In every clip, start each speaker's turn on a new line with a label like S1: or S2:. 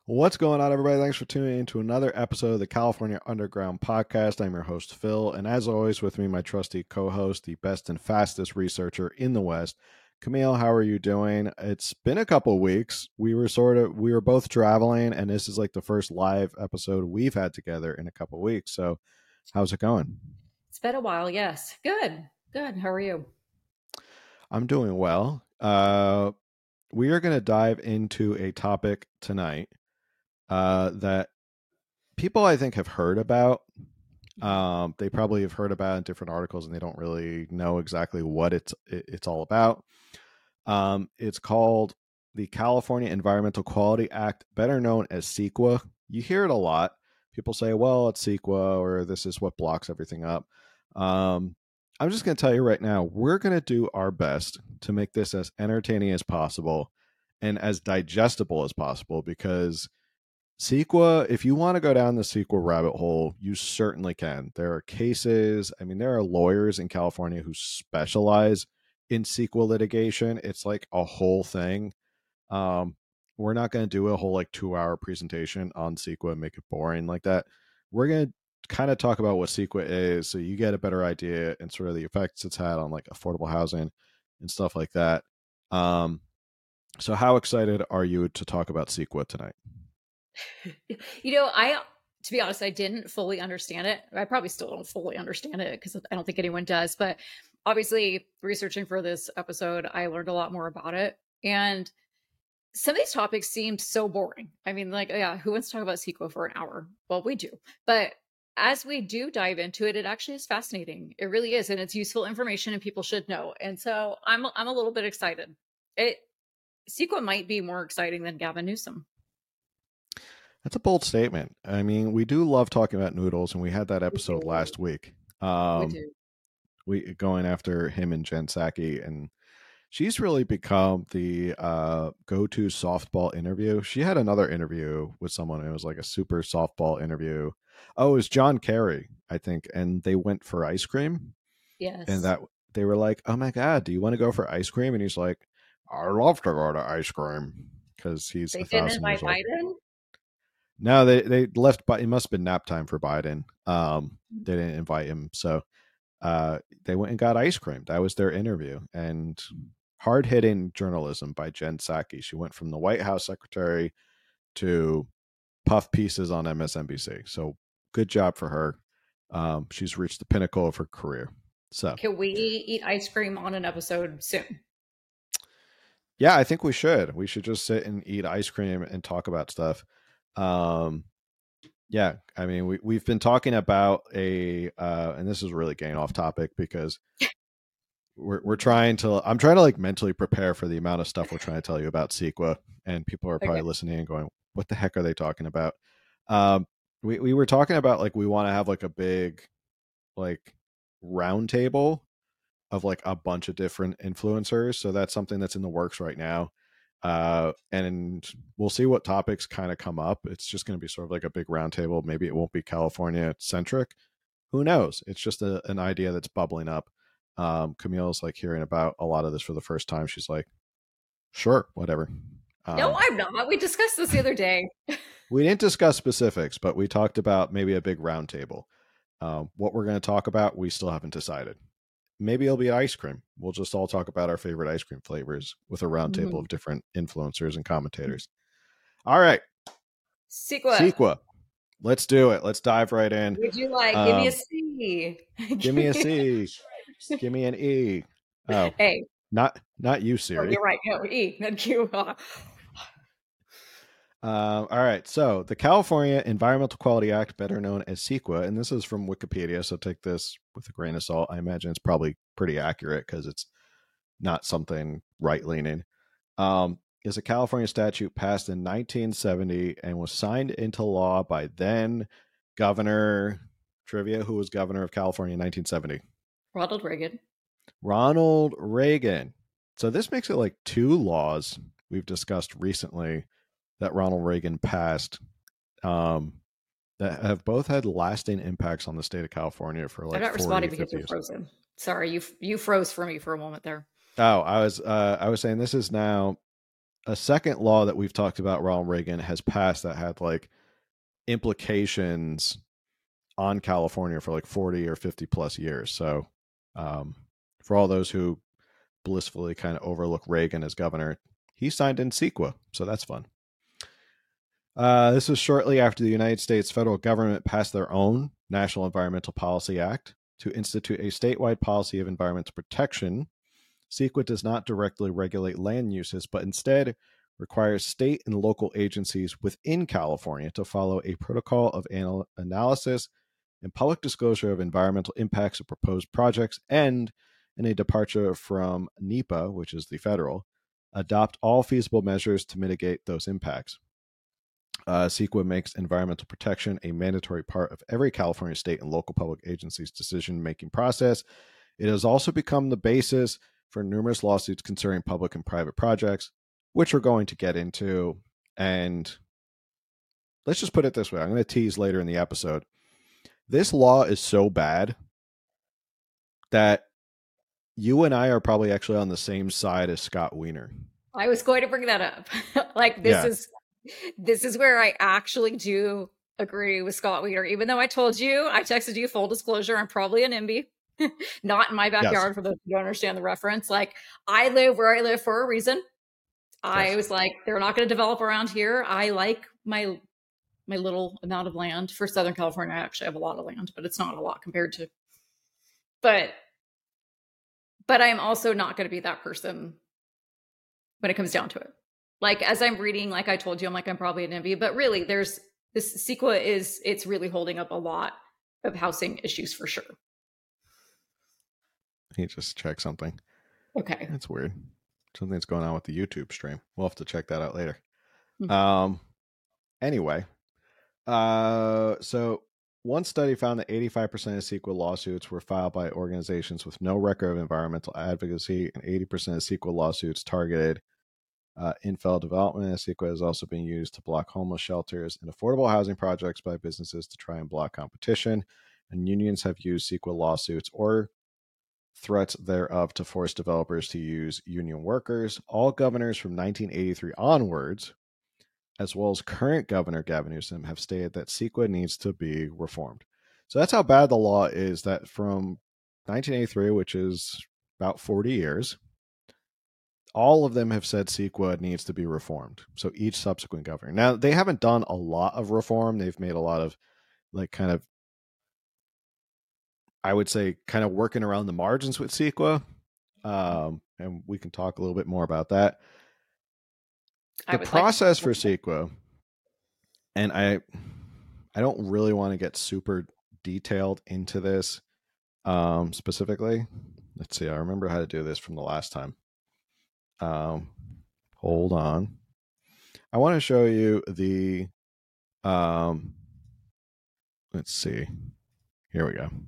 S1: What's going on, everybody? Thanks for tuning in to another episode of the California Underground Podcast. I'm your host, Phil, and as always, with me, my trusty co-host, the best and fastest researcher in the West, Camille. How are you doing? It's been a couple of weeks. We were both traveling, and this is like the first live episode we've had together in a couple of weeks. So, how's it going?
S2: It's been a while, yes. Good. Good. How are you?
S1: I'm doing well. We are going to dive into a topic tonight that people I think have heard about. They probably have heard about it in different articles, and they don't really know exactly what it's all about. It's called the California Environmental Quality Act, better known as CEQA. You hear it a lot. People say, "Well, it's CEQA," or "This is what blocks everything up." I'm just going to tell you right now, we're going to do our best to make this as entertaining as possible and as digestible as possible, because CEQA, if you want to go down the CEQA rabbit hole, you certainly can. There are cases, I mean, there are lawyers in California who specialize in CEQA litigation. It's like a whole thing. Um, we're not going to do a whole like 2 hour presentation on CEQA and make it boring like that. We're going to kind of talk about what CEQA is so you get a better idea and sort of the effects it's had on like affordable housing and stuff like that. Um, so how excited are you to talk about CEQA tonight?
S2: To be honest, I didn't fully understand it. I probably still don't fully understand it because I don't think anyone does. But obviously, researching for this episode, I learned a lot more about it. And some of these topics seemed so boring. I mean, like, yeah, who wants to talk about CEQA for an hour? Well, we do. But as we do dive into it, it actually is fascinating. It really is. And it's useful information and people should know. And so I'm a little bit excited. CEQA might be more exciting than Gavin Newsom.
S1: That's a bold statement. I mean, we do love talking about noodles, and we had that episode last week.
S2: We do.
S1: We going after him and Jen Psaki, and she's really become the go-to softball interview. She had another interview with someone. It was like a super softball interview. Oh, it was John Kerry, I think, and they went for ice cream. And
S2: Yes.
S1: that they were like, "Oh my god, do you want to go for ice cream?" And he's like, "I love to go to ice cream," because he's
S2: They
S1: a
S2: didn't
S1: thousand
S2: invite
S1: years old.
S2: Biden?
S1: No, they left, but it must have been nap time for Biden. They didn't invite him, so they went and got ice cream. That was their interview, and hard hitting journalism by Jen Psaki. She went from the White House secretary to puff pieces on MSNBC. So good job for her. She's reached the pinnacle of her career. So
S2: Can we eat ice cream on an episode soon?
S1: yeah, I think we should. We should just sit and eat ice cream and talk about stuff. Um, yeah, I mean, we've been talking about and this is really getting off topic because we're trying to. I'm trying to like mentally prepare for the amount of stuff we're trying to tell you about CEQA, and people are probably
S2: Okay.
S1: listening and going, "What the heck are they talking about?" Um, we were talking about like we want to have like a big like round table of like a bunch of different influencers. So that's something that's in the works right now. And we'll see what topics kind of come up. It's just going to be sort of like a big roundtable. Maybe it won't be California centric. Who knows? It's just an idea that's bubbling up. Camille's like hearing about a lot of this for the first time. She's like, sure, whatever.
S2: No,
S1: Um,
S2: I'm not. We discussed this the other day.
S1: we didn't discuss specifics, but we talked about maybe a big roundtable. What we're going to talk about, we still haven't decided. Maybe it'll be ice cream. We'll just all talk about our favorite ice cream flavors with a roundtable of different influencers and commentators. All right,
S2: CEQA.
S1: CEQA. Let's do it. Let's dive right in.
S2: Would you like? Give me a C.
S1: Give me a C. Give me an E. Oh,
S2: A.
S1: not you,
S2: Oh,
S1: Siri.
S2: you're right. No, E. Not Q.
S1: All right. So the California Environmental Quality Act, better known as CEQA, and this is from Wikipedia, so take this with a grain of salt. I imagine it's probably pretty accurate because it's not something right leaning. Is a California statute passed in 1970 and was signed into law by then Governor Trivia, who was governor of California in 1970.
S2: Ronald Reagan.
S1: Ronald Reagan. So this makes it like two laws we've discussed recently that Ronald Reagan passed that have both had lasting impacts on the state of California for like
S2: I'm not
S1: 40,
S2: responding because
S1: 50
S2: you're
S1: years.
S2: frozen. Sorry, you froze for me for a moment there.
S1: Oh, I was saying this is now a second law that we've talked about Ronald Reagan has passed that had like implications on California for like 40 or 50 plus years. So for all those who blissfully kind of overlook Reagan as governor, he signed in CEQA. So that's fun. This was shortly after the United States federal government passed their own National Environmental Policy Act to institute a statewide policy of environmental protection. CEQA does not directly regulate land uses, but instead requires state and local agencies within California to follow a protocol of analysis and public disclosure of environmental impacts of proposed projects, and, in a departure from NEPA, which is the federal, adopt all feasible measures to mitigate those impacts. CEQA makes environmental protection a mandatory part of every California state and local public agency's decision-making process. It has also become the basis for numerous lawsuits concerning public and private projects, which we're going to get into. And let's just put it this way. I'm going to tease later in the episode. This law is so bad that you and I are probably actually on the same side as Scott Wiener.
S2: I was going to bring that up. Like, this is where I actually do agree with Scott Wiener, even though I told you, I texted you, full disclosure, I'm probably a NIMBY. Not in my backyard, for those who don't understand the reference. Like, I live where I live for a reason. I was like, they're not going to develop around here. I like my little amount of land. For Southern California, I actually have a lot of land, but it's not a lot compared to. But I'm also not going to be that person when it comes down to it. Like, as I'm reading, like I told you, I'm like, I'm probably an NIMBY, but really there's this CEQA it's really holding up a lot of housing issues for sure.
S1: He just checked something.
S2: Okay.
S1: That's weird. Something's going on with the YouTube stream. We'll have to check that out later. Mm-hmm. Anyway, so one study found that 85% of CEQA lawsuits were filed by organizations with no record of environmental advocacy, and 80% of CEQA lawsuits targeted infill development. CEQA is also being used to block homeless shelters and affordable housing projects by businesses to try and block competition. And unions have used CEQA lawsuits or threats thereof to force developers to use union workers. All governors from 1983 onwards, as well as current Governor Gavin Newsom, have stated that CEQA needs to be reformed. So that's how bad the law is, that from 1983, which is about 40 years, all of them have said CEQA needs to be reformed. So each subsequent governor. Now, they haven't done a lot of reform. They've made a lot of, like, kind of, I would say, kind of working around the margins with CEQA. And we can talk a little bit more about that. The process for CEQA, and I don't really want to get super detailed into this specifically. Let's see. I remember how to do this from the last time. Hold on. I want to show you the, let's see. Here we go.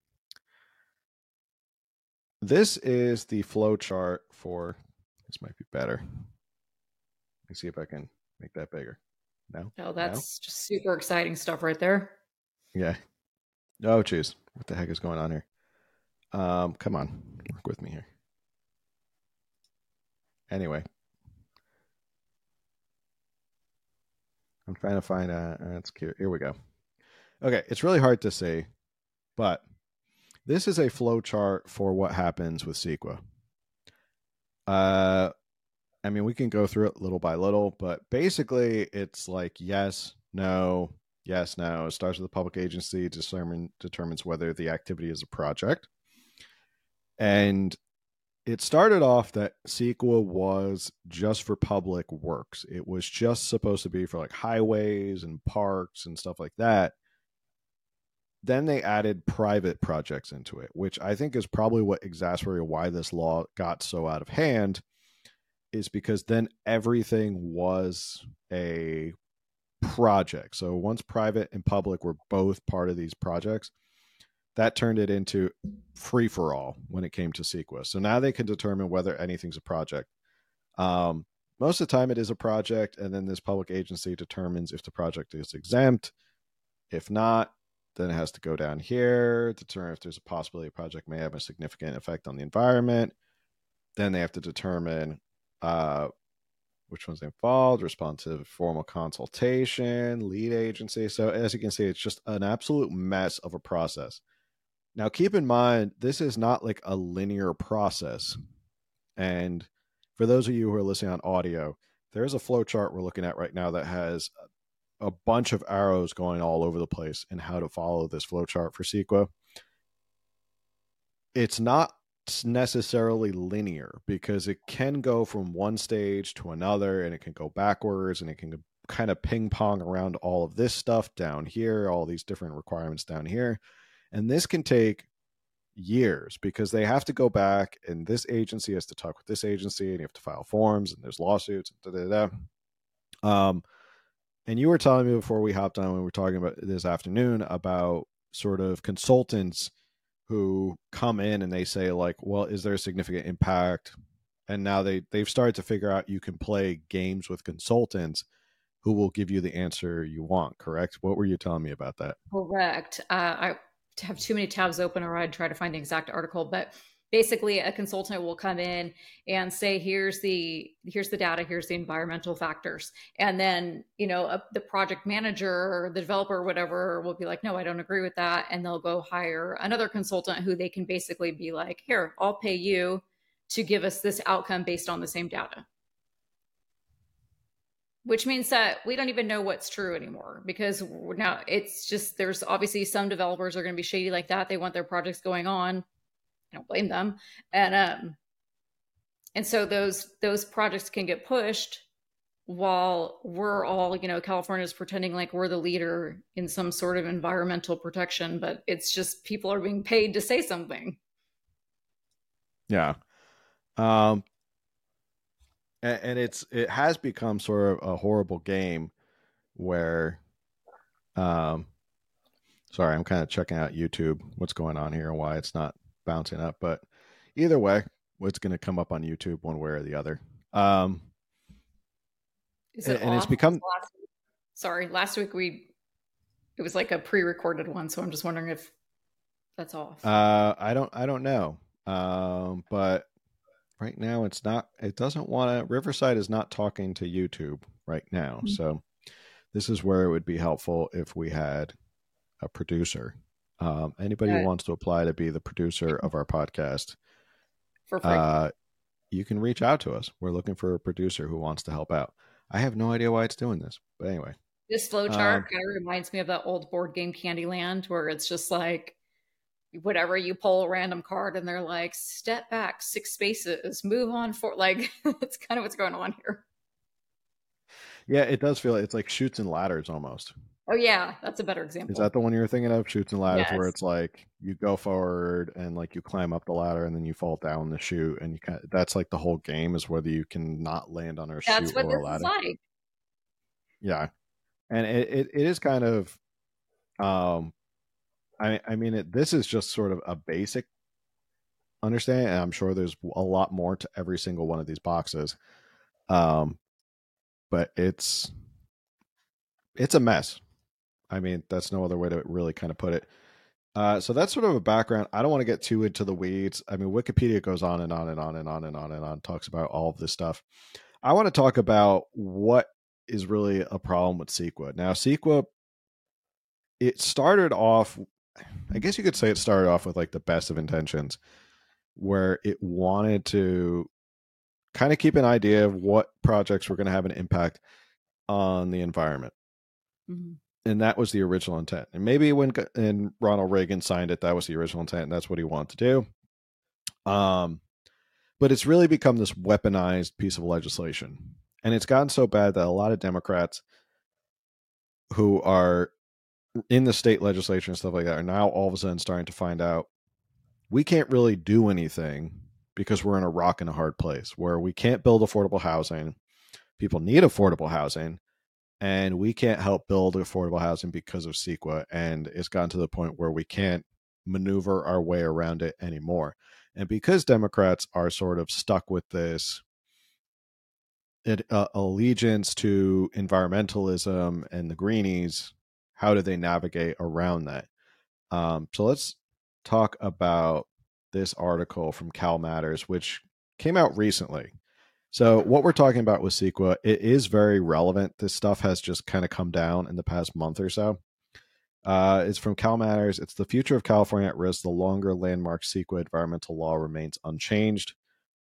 S1: This is the flow chart for, this might be better. Let me see if I can make that bigger. No?
S2: Oh, that's just super exciting stuff right there.
S1: Yeah. Oh, geez. What the heck is going on here? Come on. Work with me here. Anyway. I'm trying to find that's cute. Here we go. Okay. It's really hard to see, but this is a flow chart for what happens with CEQA. I mean, we can go through it little by little, but basically it's like yes, no, yes, no. It starts with the public agency, determines whether the activity is a project. And it started off that CEQA was just for public works. It was just supposed to be for like highways and parks and stuff like that. Then they added private projects into it, which I think is probably what exacerbated why this law got so out of hand, is because then everything was a project. So once private and public were both part of these projects, that turned it into free for all when it came to CEQA. So now they can determine whether anything's a project. Most of the time it is a project, and then this public agency determines if the project is exempt. If not, then it has to go down here to determine if there's a possibility a project may have a significant effect on the environment. Then they have to determine which one's involved, respond to formal consultation, lead agency. So as you can see, it's just an absolute mess of a process. Now, keep in mind, this is not like a linear process. And for those of you who are listening on audio, there's a flow chart we're looking at right now that has a bunch of arrows going all over the place and how to follow this flow chart for CEQA. It's not necessarily linear because it can go from one stage to another, and it can go backwards, and it can kind of ping pong around all of this stuff down here, all these different requirements down here. And this can take years because they have to go back, and this agency has to talk with this agency, and you have to file forms, and there's lawsuits, and and you were telling me before we hopped on, when we were talking about this afternoon, about sort of consultants who come in and they say like, well, is there a significant impact? And now they've started to figure out you can play games with consultants who will give you the answer you want. Correct? What were you telling me about that?
S2: Correct. I have too many tabs open, or I'd try to find the exact article, but basically a consultant will come in and say, here's the data, here's the environmental factors. And then, the project manager or the developer or whatever will be like, no, I don't agree with that. And they'll go hire another consultant who they can basically be like, here, I'll pay you to give us this outcome based on the same data. Which means that we don't even know what's true anymore, because now it's just, there's obviously some developers are going to be shady like that. They want their projects going on. I don't blame them. And so those projects can get pushed while we're all, California is pretending like we're the leader in some sort of environmental protection, but it's just people are being paid to say something.
S1: Yeah. And it has become sort of a horrible game where, sorry, I'm kind of checking out YouTube, what's going on here and why it's not bouncing up, but either way, it's going to come up on YouTube one way or the other.
S2: Is it
S1: and
S2: off?
S1: it's become,
S2: Sorry, last week it was like a pre-recorded one, so I'm just wondering if that's off.
S1: I don't know. But right now it doesn't want to, Riverside is not talking to YouTube right now. Mm-hmm. So this is where it would be helpful if we had a producer. Anybody who wants to apply to be the producer of our podcast,
S2: for free,
S1: you can reach out to us. We're looking for a producer who wants to help out. I have no idea why it's doing this, but anyway.
S2: This flowchart kind of reminds me of that old board game Candyland, where it's just like, whatever, you pull a random card and they're like, step back 6 spaces, move on for, like, that's kind of what's going on here.
S1: Yeah, it does feel it's like Chutes and Ladders almost.
S2: Oh yeah, that's a better example.
S1: Is that the one you're thinking of, Chutes and Ladders? Yes. Where it's like you go forward and like you climb up the ladder and then you fall down the chute, and that's like the whole game, is whether you can not land on a chute or a ladder. That's what this is like. Yeah, and it is kind of, I mean, this is just sort of a basic understanding, and I'm sure there's a lot more to every single one of these boxes. But it's a mess. I mean, that's no other way to really kind of put it. So that's sort of a background. I don't want to get too into the weeds. I mean, Wikipedia goes on and on and on and on and on and on, talks about all of this stuff. I want to talk about what is really a problem with CEQA. Now, CEQA, it started off, I guess you could say it started off with like the best of intentions, where it wanted to kind of keep an idea of what projects were going to have an impact on the environment. Mm-hmm. And that was the original intent. And maybe when Ronald Reagan signed it, that was the original intent, and that's what he wanted to do. But it's really become this weaponized piece of legislation. And it's gotten so bad that a lot of Democrats who are in the state legislature and stuff like that are now all of a sudden starting to find out we can't really do anything because we're in a rock and a hard place where we can't build affordable housing. People need affordable housing, and we can't help build affordable housing because of CEQA. And it's gotten to the point where we can't maneuver our way around it anymore. And because Democrats are sort of stuck with this allegiance to environmentalism and the greenies, how do they navigate around that? So let's talk about this article from Cal Matters, which came out recently. So what we're talking about with CEQA, it is very relevant. This stuff has just kind of come down in the past month or so. It's from Cal Matters. It's the future of California at risk. The longer landmark CEQA environmental law remains unchanged.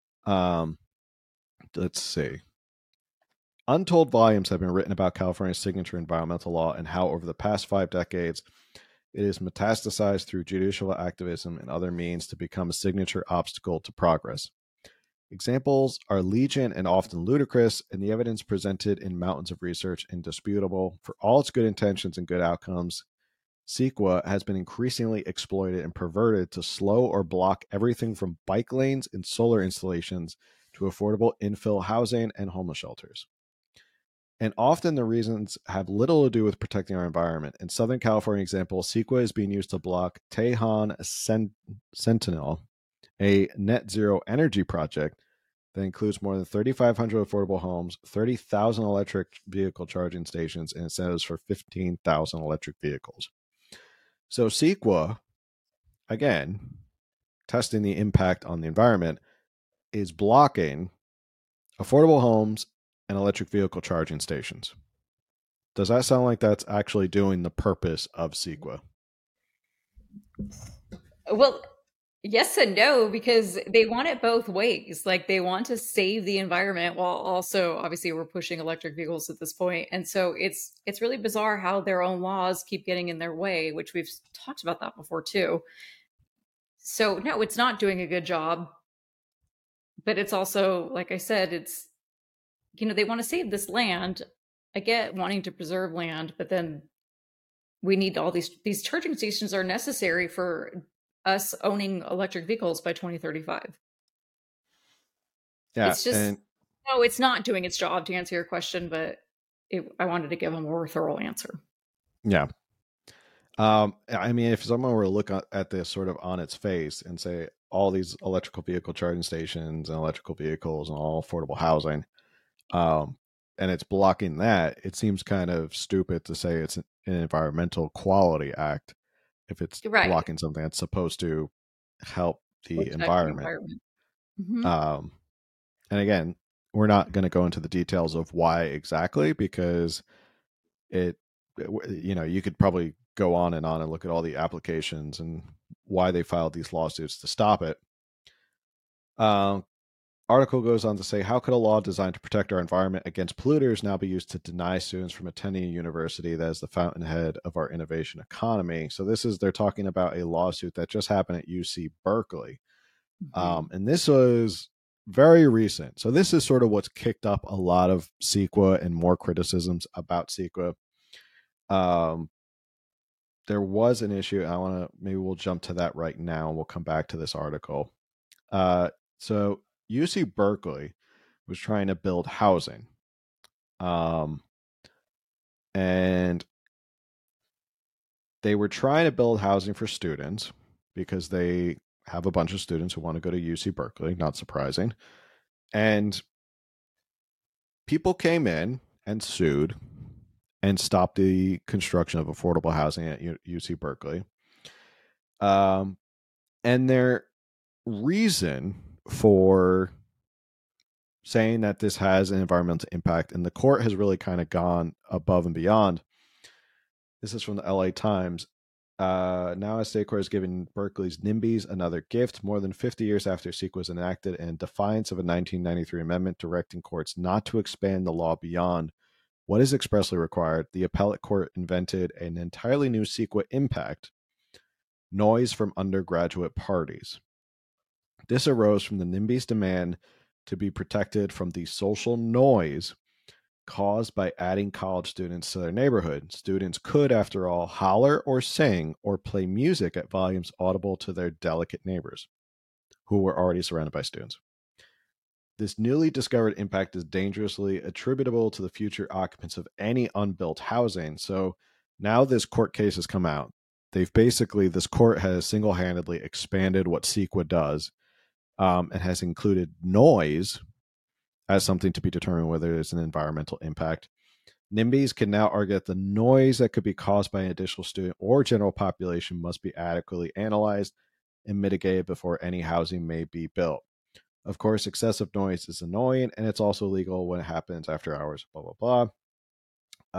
S1: Let's see. Untold volumes have been written about California's signature environmental law and how over the past 5 decades it is metastasized through judicial activism and other means to become a signature obstacle to progress. Examples are legion and often ludicrous, and the evidence presented in mountains of research indisputable. For all its good intentions and good outcomes, CEQA has been increasingly exploited and perverted to slow or block everything from bike lanes and solar installations to affordable infill housing and homeless shelters. And often the reasons have little to do with protecting our environment. In Southern California example, CEQA is being used to block Tejon Sentinel, a net zero energy project that includes more than 3,500 affordable homes, 30,000 electric vehicle charging stations, and incentives for 15,000 electric vehicles. So CEQA, again, testing the impact on the environment, is blocking affordable homes and electric vehicle charging stations. Does that sound like that's actually doing the purpose of CEQA?
S2: Well, yes and no, because they want it both ways. Like they want to save the environment while also obviously we're pushing electric vehicles at this point. And so it's really bizarre how their own laws keep getting in their way, which we've talked about that before too. So no, it's not doing a good job. But it's also, like I said, it's they want to save this land. I get wanting to preserve land, but then we need all these charging stations are necessary for us owning electric vehicles by 2035.
S1: Yeah,
S2: It's just
S1: and
S2: no, it's not doing its job to answer your question, but I wanted to give a more thorough answer.
S1: yeah. I mean, if someone were to look at this sort of on its face and say all these electrical vehicle charging stations and electrical vehicles and all affordable housing, and it's blocking that, it seems kind of stupid to say it's an Environmental Quality Act if it's
S2: Right.
S1: blocking something that's supposed to help the
S2: Protect the
S1: environment.
S2: environment. Hmm.
S1: Um, and again, we're not going to go into the details of why exactly because it, you could probably go on and look at all the applications and why they filed these lawsuits to stop it. Article goes on to say, how could a law designed to protect our environment against polluters now be used to deny students from attending a university that is the fountainhead of our innovation economy? So they're talking about a lawsuit that just happened at UC Berkeley.
S2: Hmm.
S1: And this was very recent. So this is sort of what's kicked up a lot of CEQA and more criticisms about CEQA. There was an issue. Maybe we'll jump to that right now and we'll come back to this article. So UC Berkeley was trying to build housing. And they were trying to build housing for students because they have a bunch of students who want to go to UC Berkeley, not surprising. And people came in and sued and stopped the construction of affordable housing at UC Berkeley. And their reason for saying that this has an environmental impact, and the court has really kind of gone above and beyond. This is from the LA Times. Now, a state court has given Berkeley's NIMBYs another gift more than 50 years after CEQA was enacted in defiance of a 1993 amendment directing courts not to expand the law beyond what is expressly required. The appellate court invented an entirely new CEQA impact: noise from undergraduate parties. This arose from the NIMBY's demand to be protected from the social noise caused by adding college students to their neighborhood. Students could, after all, holler or sing or play music at volumes audible to their delicate neighbors, who were already surrounded by students. This newly discovered impact is dangerously attributable to the future occupants of any unbuilt housing. So now this court case has come out. This court has single-handedly expanded what CEQA does, and has included noise as something to be determined whether there's an environmental impact. NIMBYs can now argue that the noise that could be caused by an additional student or general population must be adequately analyzed and mitigated before any housing may be built. Of course, excessive noise is annoying, and it's also legal when it happens after hours, blah, blah, blah.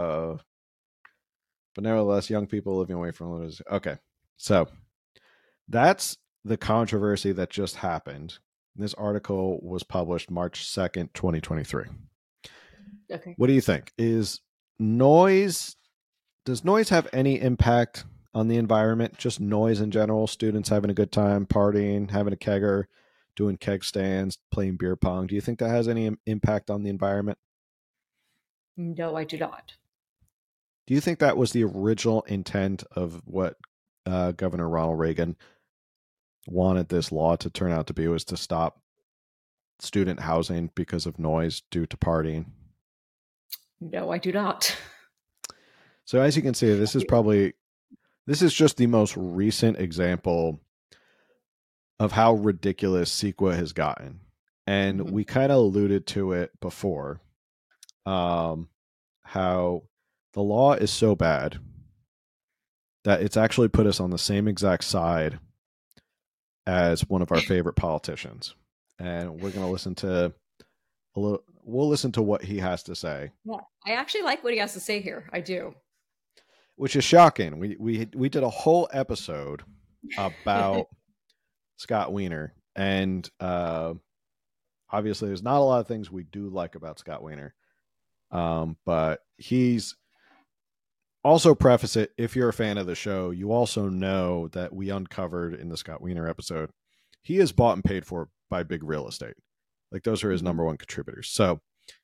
S1: But nevertheless, young people living away from it. Okay, so that's the controversy that just happened. This article was published March 2nd, 2023.
S2: Okay.
S1: What do you think? Does noise have any impact on the environment? Just noise in general, students having a good time, partying, having a kegger, doing keg stands, playing beer pong. Do you think that has any impact on the environment?
S2: No, I do not.
S1: Do you think that was the original intent of what Governor Ronald Reagan wanted this law to turn out to be, was to stop student housing because of noise due to partying?
S2: No, I do not.
S1: So as you can see, this is just the most recent example of how ridiculous CEQA has gotten. And we kind of alluded to it before, how the law is so bad that it's actually put us on the same exact side as one of our favorite politicians. And we're going to listen to we'll listen to what he has to say.
S2: Yeah, I actually like what he has to say here. I do.
S1: Which is shocking. We did a whole episode about Scott Wiener, and obviously there's not a lot of things we do like about Scott Wiener, but he's also, preface it, if you're a fan of the show, you also know that we uncovered in the Scott Wiener episode, he is bought and paid for by big real estate. Like, those are his number one contributors. So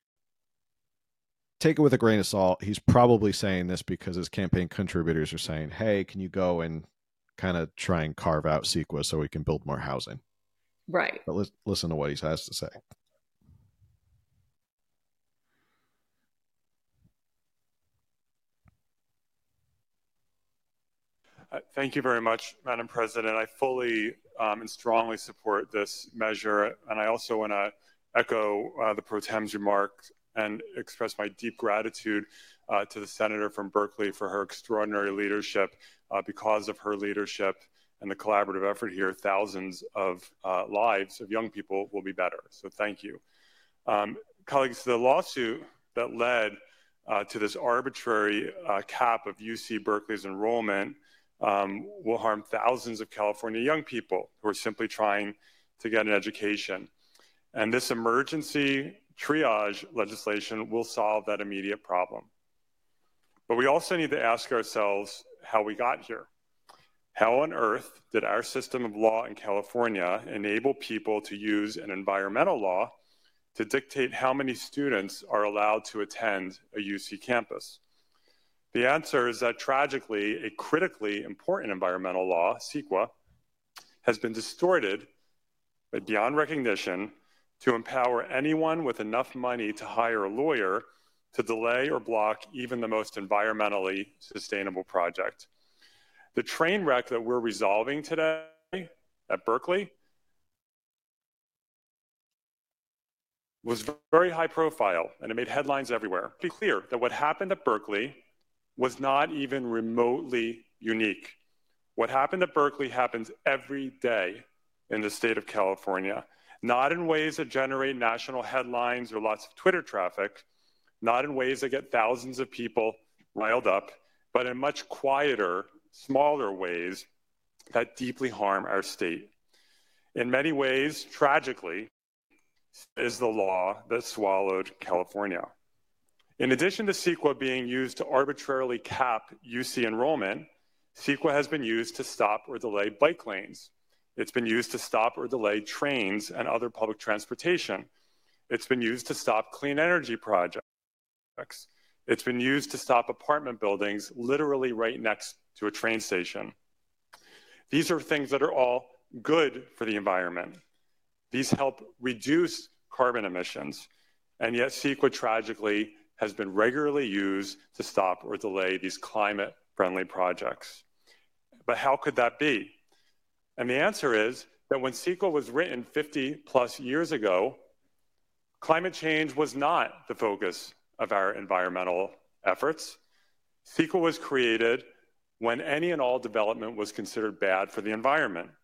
S1: take it with a grain of salt. He's probably saying this because his campaign contributors are saying, hey, can you go and kind of try and carve out CEQA so we can build more housing?
S2: Right.
S1: But let's listen to what he has to say.
S3: Thank you very much, Madam President. I fully and strongly support this measure, and I also want to echo the Pro Tem's remarks and express my deep gratitude to the senator from Berkeley for her extraordinary leadership. Because of her leadership and the collaborative effort here, thousands of lives of young people will be better. So thank you. Colleagues, the lawsuit that led to this arbitrary cap of UC Berkeley's enrollment will harm thousands of California young people who are simply trying to get an education. And this emergency triage legislation will solve that immediate problem. But we also need to ask ourselves how we got here. How on earth did our system of law in California enable people to use an environmental law to dictate how many students are allowed to attend a UC campus? The answer is that, tragically, a critically important environmental law, CEQA, has been distorted beyond recognition to empower anyone with enough money to hire a lawyer to delay or block even the most environmentally sustainable project. The train wreck that we're resolving today at Berkeley was very high profile, and it made headlines everywhere. Be clear that what happened at Berkeley was not even remotely unique. What happened at Berkeley happens every day in the state of California, not in ways that generate national headlines or lots of Twitter traffic, not in ways that get thousands of people riled up, but in much quieter, smaller ways that deeply harm our state. In many ways, tragically, is the law that swallowed California. In addition to CEQA being used to arbitrarily cap UC enrollment, CEQA has been used to stop or delay bike lanes. It's been used to stop or delay trains and other public transportation. It's been used to stop clean energy projects. It's been used to stop apartment buildings literally right next to a train station. These are things that are all good for the environment. These help reduce carbon emissions, and yet CEQA tragically has been regularly used to stop or delay these climate-friendly projects. But how could that be? And the answer is that when CEQA was written 50 plus years ago, climate change was not the focus of our environmental efforts. CEQA was created when any and all development was considered bad for the environment,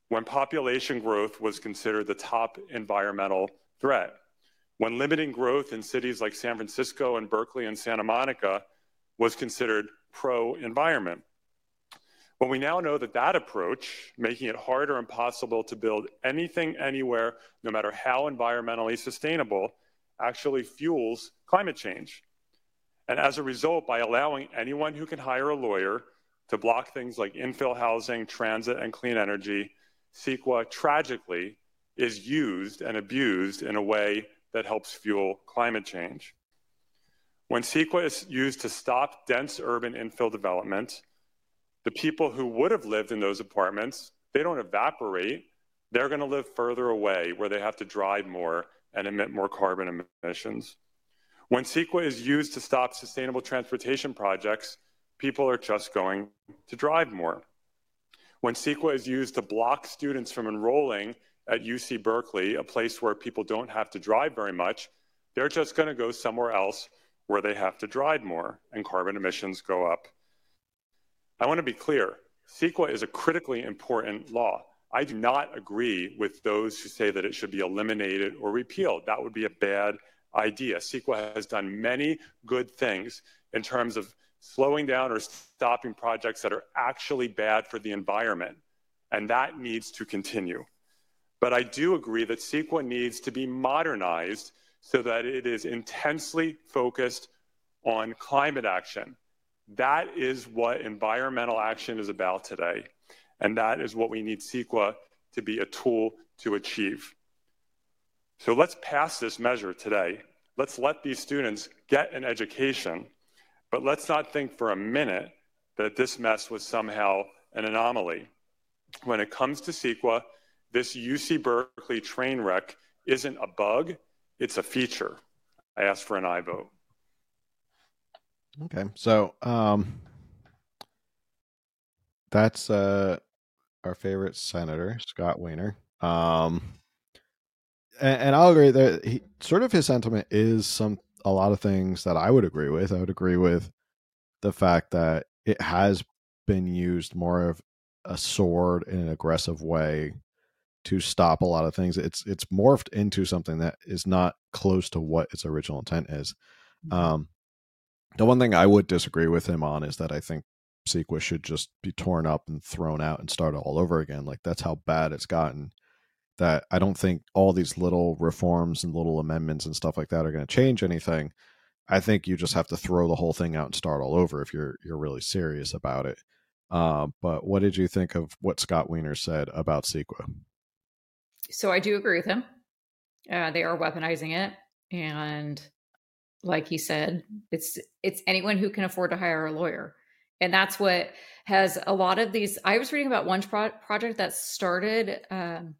S3: when population growth was considered the top environmental threat, when limiting growth in cities like San Francisco and Berkeley and Santa Monica was considered pro-environment. Well, we now know that that approach, making it hard or impossible to build anything anywhere, no matter how environmentally sustainable, actually fuels climate change. And as a result, by allowing anyone who can hire a lawyer to block things like infill housing, transit, and clean energy, CEQA tragically is used and abused in a way that helps fuel climate change. When CEQA is used to stop dense urban infill development, the people who would have lived in those apartments, they don't evaporate. They're going to live further away where they have to drive more and emit more carbon emissions. When CEQA is used to stop sustainable transportation projects, people are just going to drive more. When CEQA is used to block students from enrolling at UC Berkeley, a place where people don't have to drive very much, they're just going to go somewhere else where they have to drive more and carbon emissions go up. I want to be clear, CEQA is a critically important law. I do not agree with those who say that it should be eliminated or repealed. That would be a bad idea. CEQA has done many good things in terms of slowing down or stopping projects that are actually bad for the environment, and that needs to continue. But I do agree that CEQA needs to be modernized so that it is intensely focused on climate action. That is what environmental action is about today, and that is what we need CEQA to be a tool to achieve. So let's pass this measure today. Let's let these students get an education, but let's not think for a minute that this mess was somehow an anomaly. When it comes to CEQA, this UC Berkeley train wreck isn't a bug, it's a feature. I ask for an aye vote.
S1: Okay, so that's our favorite senator, Scott Wiener. And I'll agree that his sentiment is a lot of things that I would agree with. I would agree with the fact that it has been used more of a sword in an aggressive way to stop a lot of things. It's morphed into something that is not close to what its original intent is. The one thing I would disagree with him on is that I think CEQA should just be torn up and thrown out and start all over again. Like, that's how bad it's gotten, that I don't think all these little reforms and little amendments and stuff like that are going to change anything. I think you just have to throw the whole thing out and start all over if you're really serious about it. But what did you think of what Scott Wiener said about CEQA?
S2: So I do agree with him. They are weaponizing it, and like he said, it's anyone who can afford to hire a lawyer. And that's what has a lot of these. I was reading about one project that started in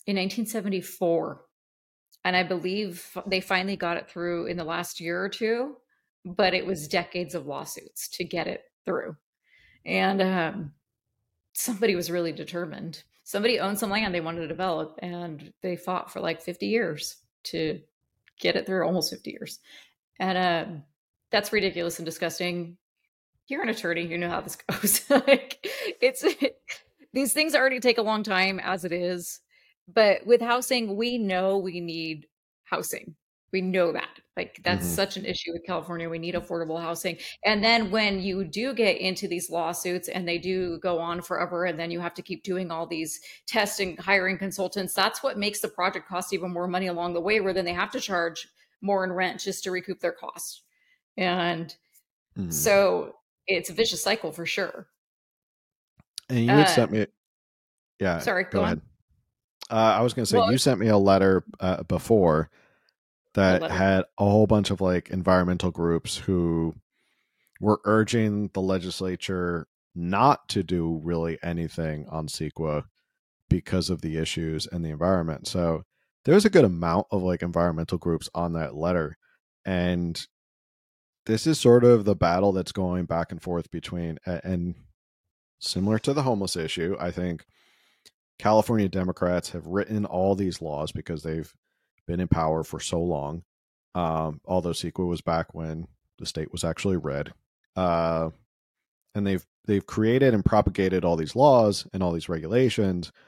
S2: 1974. And I believe they finally got it through in the last year or two, but it was decades of lawsuits to get it through. And somebody was really determined. Somebody owned some land they wanted to develop, and they fought for like 50 years to get it through, almost 50 years. And that's ridiculous and disgusting. You're an attorney, you know how this goes. Like, these things already take a long time as it is. But with housing, we know we need housing. We know that. Like, that's such an issue with California. We need affordable housing. And then when you do get into these lawsuits and they do go on forever, and then you have to keep doing all these tests and hiring consultants, that's what makes the project cost even more money along the way, where then they have to charge more in rent just to recoup their costs. And so it's a vicious cycle for sure.
S1: And you had sent me, yeah.
S2: Sorry, go ahead.
S1: I was going to say, you sent me a letter before that had a whole bunch of like environmental groups who were urging the legislature not to do really anything on CEQA because of the issues and the environment. So there's a good amount of like environmental groups on that letter. And this is sort of the battle that's going back and forth between, and similar to the homeless issue, I think California Democrats have written all these laws because they've been in power for so long. Although CEQA was back when the state was actually red. And they've created and propagated all these laws and all these regulations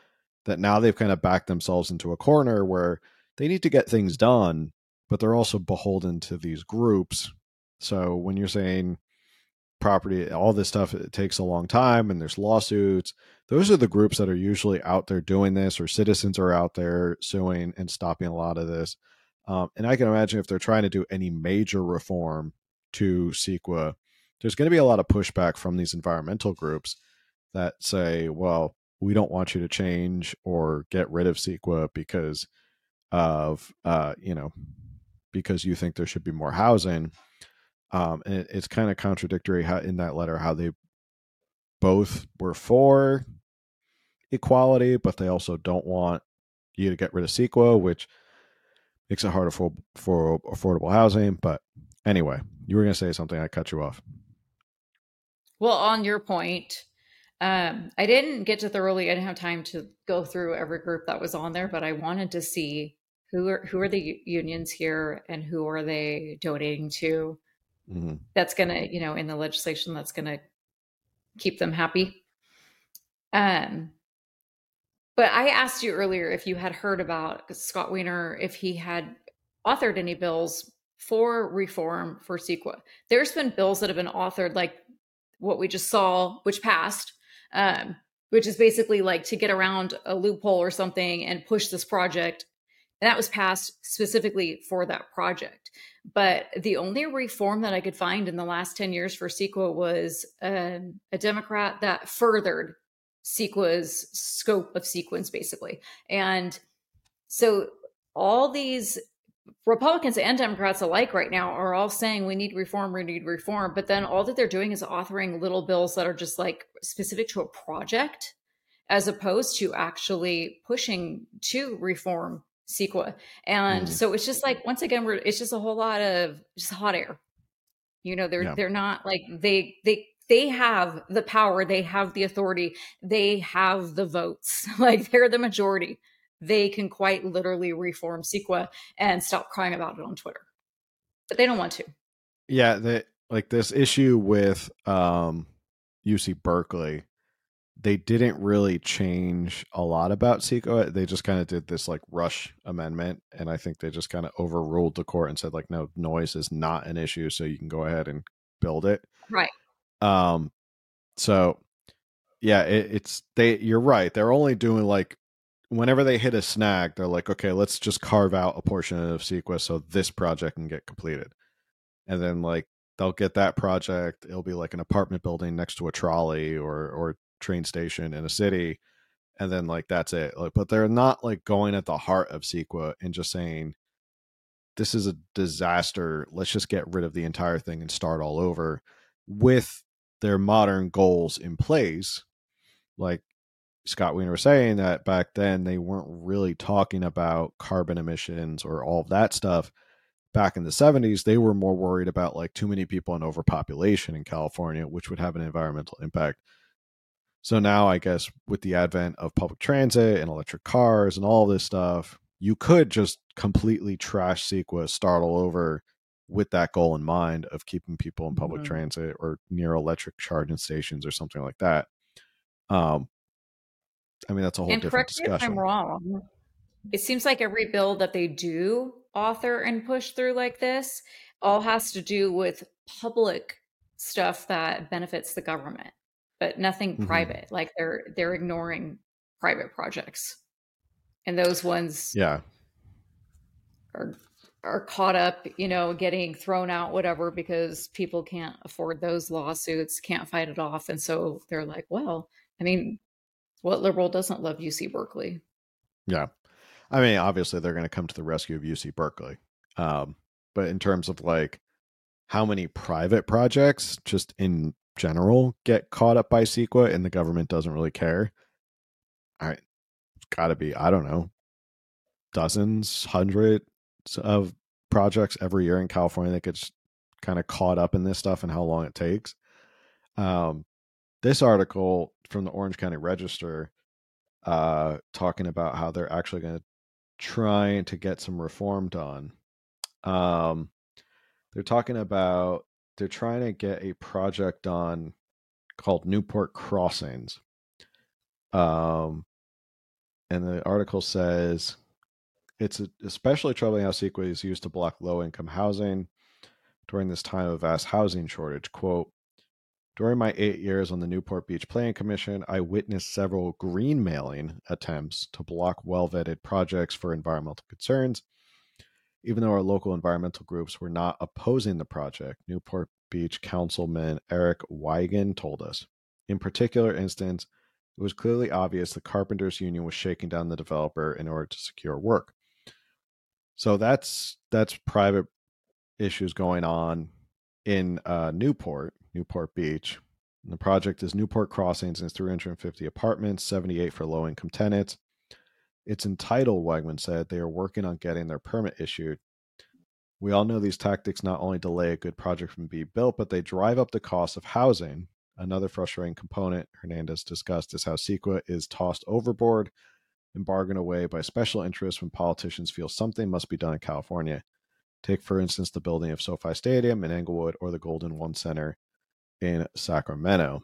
S1: that now they've kind of backed themselves into a corner where they need to get things done, but they're also beholden to these groups. So when you're saying property, all this stuff, it takes a long time and there's lawsuits, those are the groups that are usually out there doing this, or citizens are out there suing and stopping a lot of this. And I can imagine if they're trying to do any major reform to CEQA, there's going to be a lot of pushback from these environmental groups that say, well, we don't want you to change or get rid of CEQA because of, because you think there should be more housing. And it's kind of contradictory how in that letter how they both were for equality, but they also don't want you to get rid of CEQA, which makes it harder for affordable housing. But anyway, you were going to say something. I cut you off.
S2: Well, on your point, I didn't get to thoroughly. I didn't have time to go through every group that was on there, but I wanted to see who are the unions here and who are they donating to. Mm-hmm. That's going to, in the legislation, that's going to keep them happy. But I asked you earlier if you had heard about Scott Wiener, if he had authored any bills for reform for CEQA. There's been bills that have been authored, like what we just saw, which passed, which is basically like to get around a loophole or something and push this project. And that was passed specifically for that project. But the only reform that I could find in the last 10 years for CEQA was a Democrat that furthered CEQA's scope of sequence, basically. And so all these Republicans and Democrats alike right now are all saying we need reform. But then all that they're doing is authoring little bills that are just like specific to a project, as opposed to actually pushing to reform CEQA. And so it's just like, once again, it's just a whole lot of just hot air. They're not like they have the power, they have the authority, they have the votes, like they're the majority. They can quite literally reform CEQA and stop crying about it on Twitter, but they don't want to.
S1: Yeah, like this issue with UC Berkeley, they didn't really change a lot about CEQA. They just kind of did this like rush amendment, and I think they just kind of overruled the court and said like, no, noise is not an issue, so you can go ahead and build it.
S2: Right.
S1: So yeah, you're right. They're only doing like, whenever they hit a snag, they're like, okay, let's just carve out a portion of CEQA so this project can get completed. And then like they'll get that project. It'll be like an apartment building next to a trolley or train station in a city. And then like, that's it. Like, but they're not like going at the heart of CEQA and just saying, this is a disaster. Let's just get rid of the entire thing and start all over with their modern goals in place. Like Scott Wiener was saying, that back then they weren't really talking about carbon emissions or all of that stuff. Back in the 70s, they were more worried about like too many people and overpopulation in California, which would have an environmental impact. So now I guess with the advent of public transit and electric cars and all this stuff, you could just completely trash CEQA, start all over with that goal in mind of keeping people in public transit or near electric charging stations or something like that. I mean, that's a whole different discussion.
S2: Correct me if I'm wrong. It seems like every bill that they do author and push through like this all has to do with public stuff that benefits the government, but nothing private. Like they're ignoring private projects, and those ones are caught up, getting thrown out, whatever, because people can't afford those lawsuits, can't fight it off. And so they're like, well, I mean, what liberal doesn't love UC Berkeley?
S1: Yeah. I mean, obviously they're going to come to the rescue of UC Berkeley. But in terms of like how many private projects just in general get caught up by CEQA and the government doesn't really care, it's got to be, I don't know, dozens, hundreds of projects every year in California that gets kind of caught up in this stuff and how long it takes. This article from the Orange County Register talking about how they're actually going to try to get some reform done. They're talking about they're trying to get a project done called Newport Crossings. And the article says it's especially troubling how CEQA is used to block low-income housing during this time of vast housing shortage. Quote, during my 8 years on the Newport Beach Planning Commission, I witnessed several green mailing attempts to block well-vetted projects for environmental concerns. Even though our local environmental groups were not opposing the project, Newport Beach Councilman Eric Wigan told us. In particular instance, it was clearly obvious the carpenters union was shaking down the developer in order to secure work. So that's private issues going on in Newport Beach. And the project is Newport Crossings and it's 350 apartments, 78 for low-income tenants. It's entitled, Wegman said, they are working on getting their permit issued. We all know these tactics not only delay a good project from being built, but they drive up the cost of housing. Another frustrating component Hernandez discussed is how CEQA is tossed overboard and bargained away by special interests when politicians feel something must be done in California. Take, for instance, the building of SoFi Stadium in Englewood or the Golden One Center in Sacramento.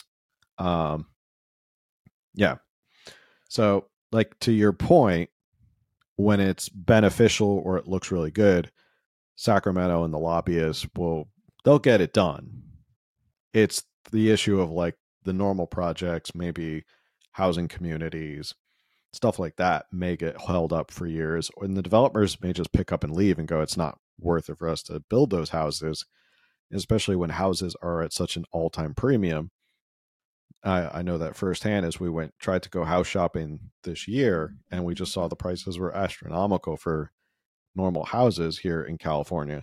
S1: Yeah. So, like, to your point, when it's beneficial or it looks really good, Sacramento and the lobbyists they'll get it done. It's the issue of like the normal projects, maybe housing communities, stuff like that may get held up for years, and the developers may just pick up and leave and go, it's not worth it for us to build those houses, especially when houses are at such an all-time premium. I know that firsthand as we tried to go house shopping this year, and we just saw the prices were astronomical for normal houses here in California.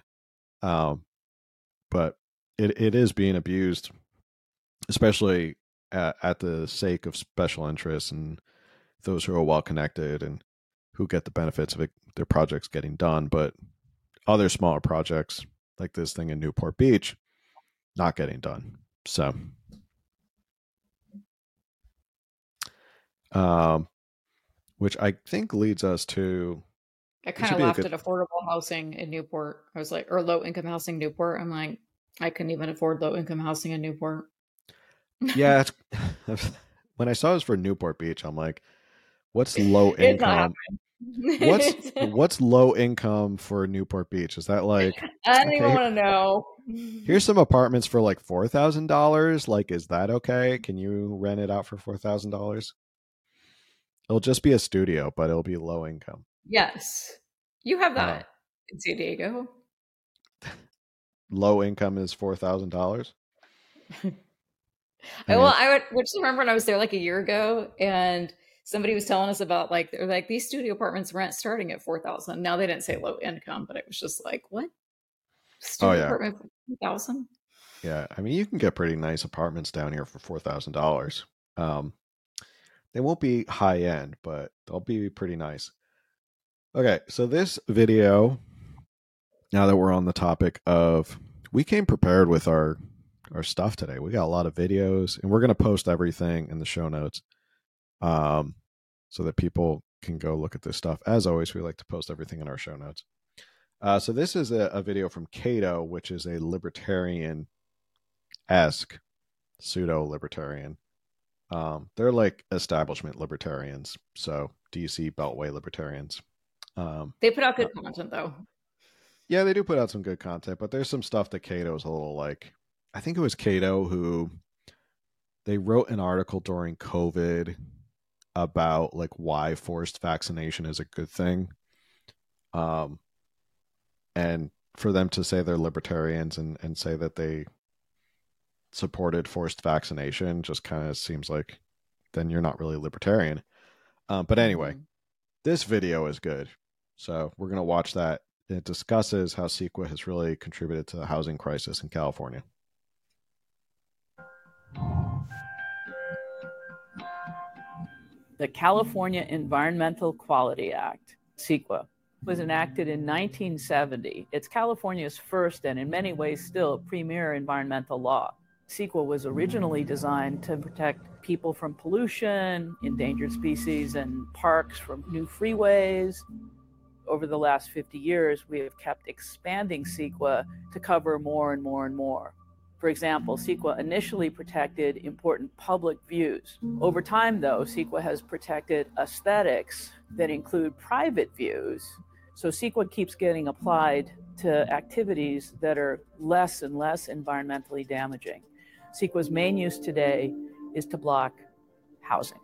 S1: But it is being abused, especially at the sake of special interests and those who are well connected and who get the benefits of their projects getting done. But other smaller projects like this thing in Newport Beach, not getting done. So, which I think leads us to.
S2: I kind of laughed at affordable housing in Newport. I was like, or low income housing in Newport. I'm like, I couldn't even afford low income housing in Newport.
S1: Yeah, when I saw it was for Newport Beach, I'm like, what's low income? What's low income for Newport Beach? Is that like
S2: I don't even want to know.
S1: Here's some apartments for like $4,000. Like, is that okay? Can you rent it out for $4,000? It'll just be a studio, but it'll be low income.
S2: Yes, you have that in San Diego.
S1: Low income is $4,000.
S2: I would just remember when I was there like a year ago, and somebody was telling us about like they're like these studio apartments rent starting at $4,000. Now they didn't say low income, but it was just like what? Studio apartment for $4,000?
S1: Yeah, I mean you can get pretty nice apartments down here for $4,000. They won't be high end, but they'll be pretty nice. Okay, so this video, now that we're on the topic of, we came prepared with our stuff today. We got a lot of videos, and we're going to post everything in the show notes so that people can go look at this stuff. As always, we like to post everything in our show notes. So this is a video from Cato, which is a libertarian-esque pseudo-libertarian. They're like establishment libertarians, so DC Beltway libertarians.
S2: They put out good content, though.
S1: Yeah, they do put out some good content, but there's some stuff that Cato's a little like. I think it was Cato who they wrote an article during COVID about like why forced vaccination is a good thing. And for them to say they're libertarians and say that they supported forced vaccination just kind of seems like then you're not really libertarian. But anyway, this video is good. So we're going to watch that. It discusses how CEQA has really contributed to the housing crisis in California.
S4: The California Environmental Quality Act, CEQA, was enacted in 1970. It's California's first and in many ways still premier environmental law. CEQA was originally designed to protect people from pollution, endangered species, and parks from new freeways. Over the last 50 years, we have kept expanding CEQA to cover more and more and more. For example, CEQA initially protected important public views. Over time, though, CEQA has protected aesthetics that include private views. So CEQA keeps getting applied to activities that are less and less environmentally damaging. CEQA's main use today is to block housing.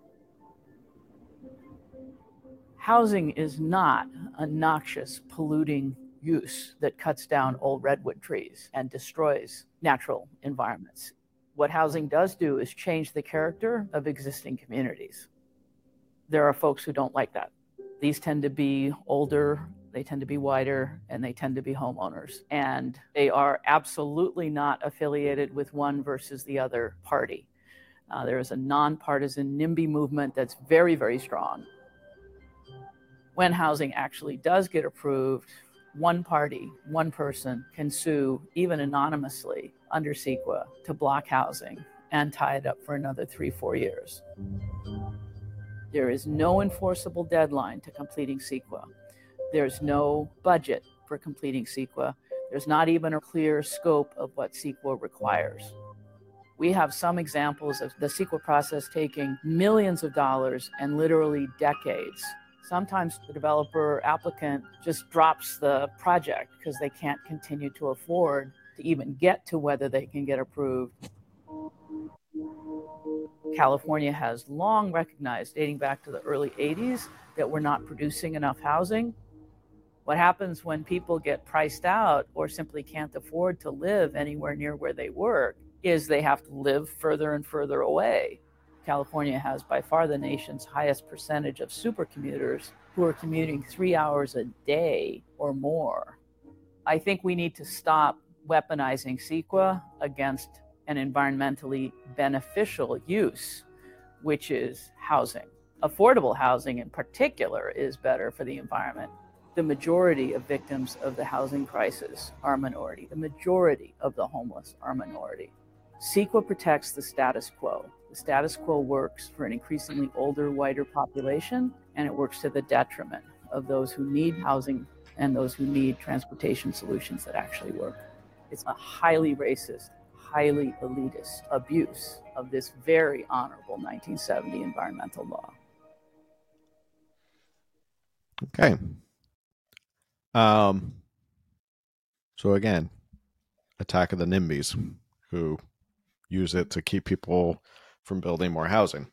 S4: Housing is not a noxious, polluting use that cuts down old redwood trees and destroys natural environments. What housing does do is change the character of existing communities. There are folks who don't like that. These tend to be older, they tend to be whiter, and they tend to be homeowners. And they are absolutely not affiliated with one versus the other party. There is a nonpartisan NIMBY movement that's very, very strong. When housing actually does get approved, one party, one person can sue, even anonymously, under CEQA to block housing and tie it up for another 3-4 years. There is no enforceable deadline to completing CEQA. There's no budget for completing CEQA. There's not even a clear scope of what CEQA requires. We have some examples of the CEQA process taking millions of dollars and literally decades. Sometimes the developer applicant just drops the project because they can't continue to afford to even get to whether they can get approved. California has long recognized, dating back to the early 80s, that we're not producing enough housing. What happens when people get priced out or simply can't afford to live anywhere near where they work is they have to live further and further away. California has by far the nation's highest percentage of supercommuters who are commuting 3 hours a day or more. I think we need to stop weaponizing CEQA against an environmentally beneficial use, which is housing. Affordable housing in particular is better for the environment. The majority of victims of the housing crisis are a minority. The majority of the homeless are a minority. CEQA protects the status quo. The status quo works for an increasingly older, whiter population, and it works to the detriment of those who need housing and those who need transportation solutions that actually work. It's a highly racist, highly elitist abuse of this very honorable 1970 environmental law.
S1: Okay. So again, attack of the NIMBYs who use it to keep people from building more housing.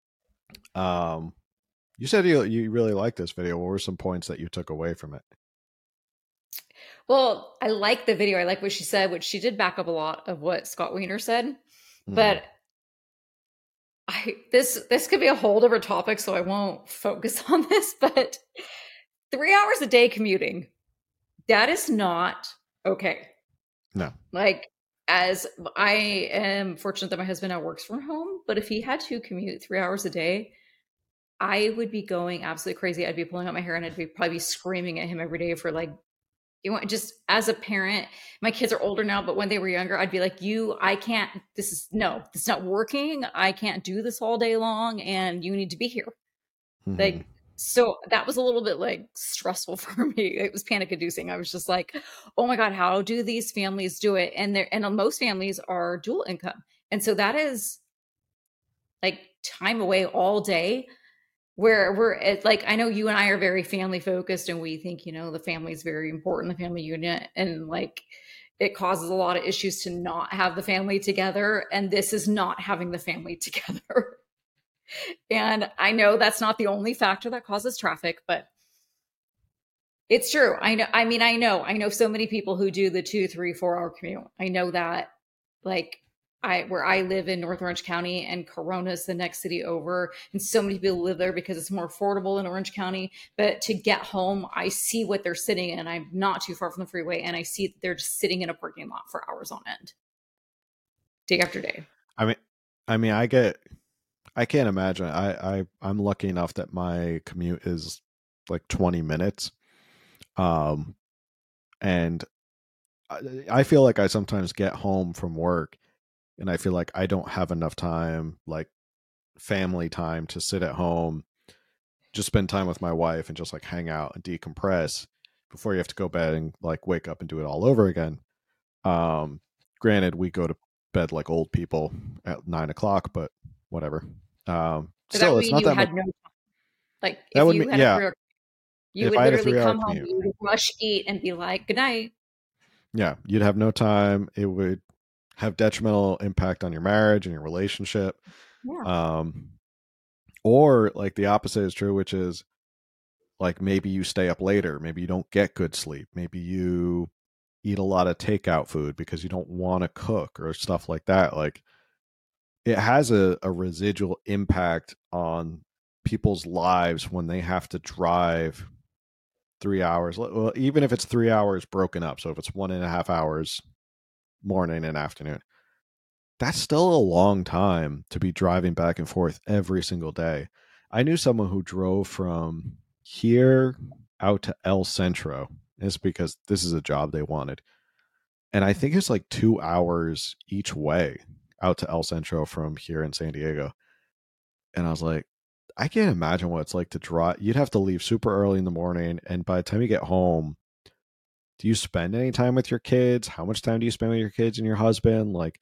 S1: You said you really liked this video. What were some points that you took away from it?
S2: Well, I like the video. I like what she said, which she did back up a lot of what Scott Wiener said. But this could be a whole different topic, so I won't focus on this. But 3 hours a day commuting, that is not okay.
S1: No.
S2: Like, as I am fortunate that my husband now works from home, but if he had to commute 3 hours a day, I would be going absolutely crazy. I'd be pulling out my hair and I'd probably be screaming at him every day for like, just as a parent, my kids are older now, but when they were younger, I'd be like, I can't, this is not working. I can't do this all day long and you need to be here. Mm-hmm. Like, so that was a little bit like stressful for me. It was panic inducing. I was just like, oh my God, how do these families do it? And most families are dual income. And so that is like time away all day where we're like, I know you and I are very family focused and we think, the family is very important, the family unit. And like, it causes a lot of issues to not have the family together. And this is not having the family together. And I know that's not the only factor that causes traffic, but it's true. I know so many people who do the 2, 3, 4 hour commute. I know that like where I live in North Orange County and Corona is the next city over. And so many people live there because it's more affordable in Orange County. But to get home, I see what they're sitting in. I'm not too far from the freeway. And I see that they're just sitting in a parking lot for hours on end, day after day.
S1: I can't imagine. I'm lucky enough that my commute is like 20 minutes. And I feel like I sometimes get home from work and I feel like I don't have enough time, like family time, to sit at home, just spend time with my wife and just like hang out and decompress before you have to go to bed and like wake up and do it all over again. Granted, we go to bed like old people at 9 o'clock, but whatever.
S2: So
S1: Still,
S2: that
S1: it's
S2: mean
S1: not
S2: you
S1: that
S2: had
S1: much.
S2: no time. Like
S1: That
S2: if
S1: would
S2: you
S1: mean,
S2: had
S1: yeah,
S2: you
S1: if
S2: would
S1: I had a
S2: literally
S1: 3-hour
S2: come home,
S1: commute.
S2: you would rush, eat, and be like, "Good night."
S1: Yeah, you'd have no time. It would have detrimental impact on your marriage and your relationship.
S2: Yeah.
S1: Or like the opposite is true, which is like maybe you stay up later, maybe you don't get good sleep, maybe you eat a lot of takeout food because you don't want to cook or stuff like that. Like it has a residual impact on people's lives when they have to drive 3 hours. Well, even if it's 3 hours broken up, so if it's 1.5 hours morning and afternoon, that's still a long time to be driving back and forth every single day. I knew someone who drove from here out to El Centro. It's because this is a job they wanted. And I think it's like 2 hours each way out to El Centro from here in San Diego. And I was like, I can't imagine what it's like to drive. You'd have to leave super early in the morning. And by the time you get home, do you spend any time with your kids? How much time do you spend with your kids and your husband? Like,